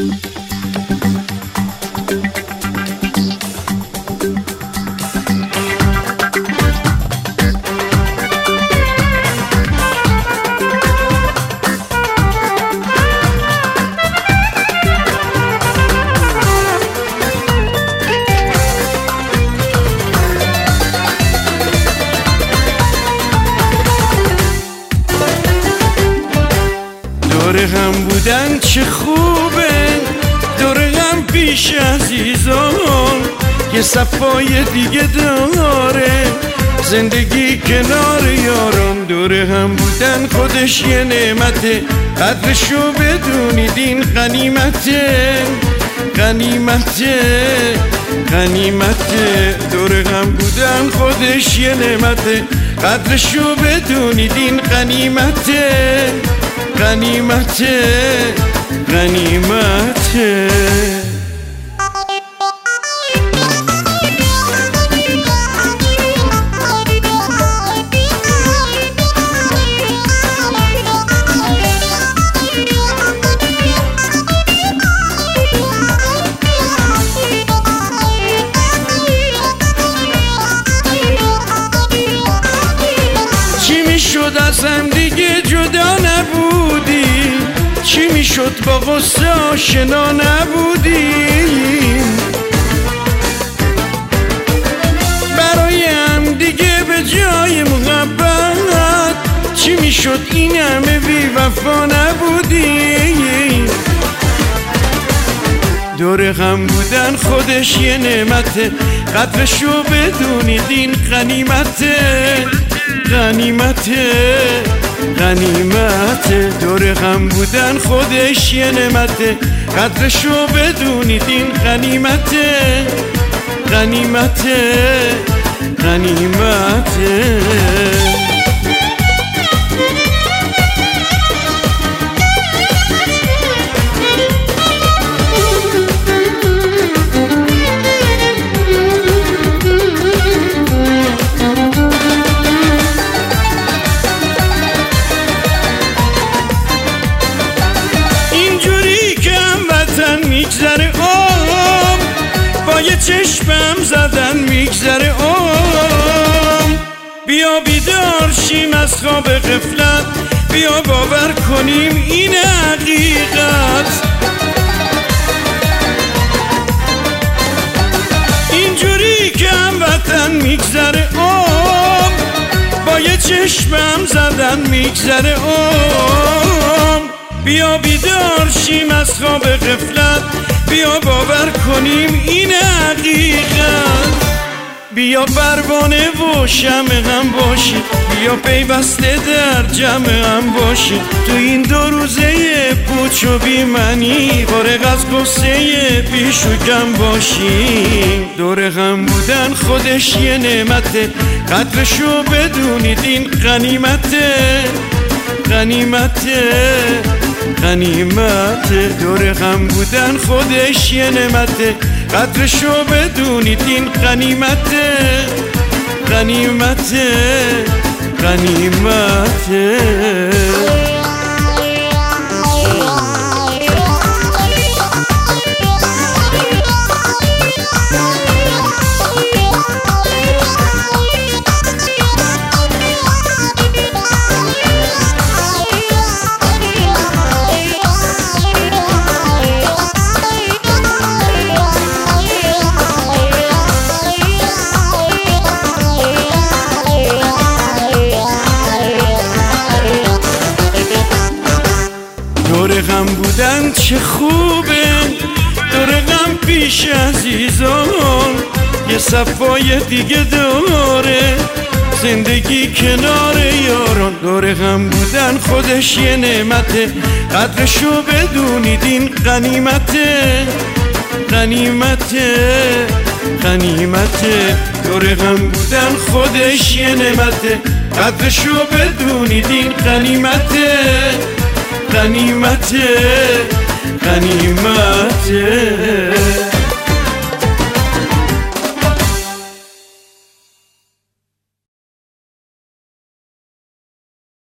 دور هم بودن چه خوبه، دور هم پیش عزیزان یه صفای دیگه داره، زندگی کنار یاران. دور هم بودن خودش یه نعمته، قدرشو بدونید این غنیمته، غنیمته، غنیمته. دور هم بودن خودش یه نعمته، قدرشو بدونید این غنیمته، غنیمته، غنیمته. چی میشد از هم دیگه جدا نبودی، چی میشد با غصه آشنا نبودیم، برای هم دیگه به جای محبت چی میشد این همه بی وفا نبودیم. دور هم بودن خودش یه نعمته، قدرشو بدونید این غنیمته، غنیمته، غنیمته. دور هم بودن خودش یه نعمته، قدرشو بدونید این غنیمته، غنیمته، غنیمته. میگذره با یه چشمم زدن میگذره بیا بیدار شیم از خواب غفلت، بیا باور کنیم این حقیقت. اینجوری که هموطن میگذره با یه چشمم زدن میگذره بیا بیدار شیم از خواب غفلت، بیا باور کنیم این حقیقت. بیا پروانه و شمع هم باشی، بیا پیوسته در جمع هم باشی، تو این 2 روزه پوچ و بی معنی فارغ از قصه پیش و کم باشی. دور هم بودن خودش یه نعمته، قدرشو بدونید این غنیمته، غنیمته، غنیمته. دور هم بودن خودش یه نعمته، قدرشو بدونید این غنیمته، غنیمته، غنیمته. دور غم بودن چه خوبه، دور غم پیش عزیزان یه صفای دیگه داره، زندگی کنار یاران. دور غم بودن خودش یه نعمته، قدرشو بدونید این غنیمته، غنیمته، غنیمته. دور غم بودن خودش یه نعمته، قدرشو بدونید این غنیمته، غنیمته، غنیمته.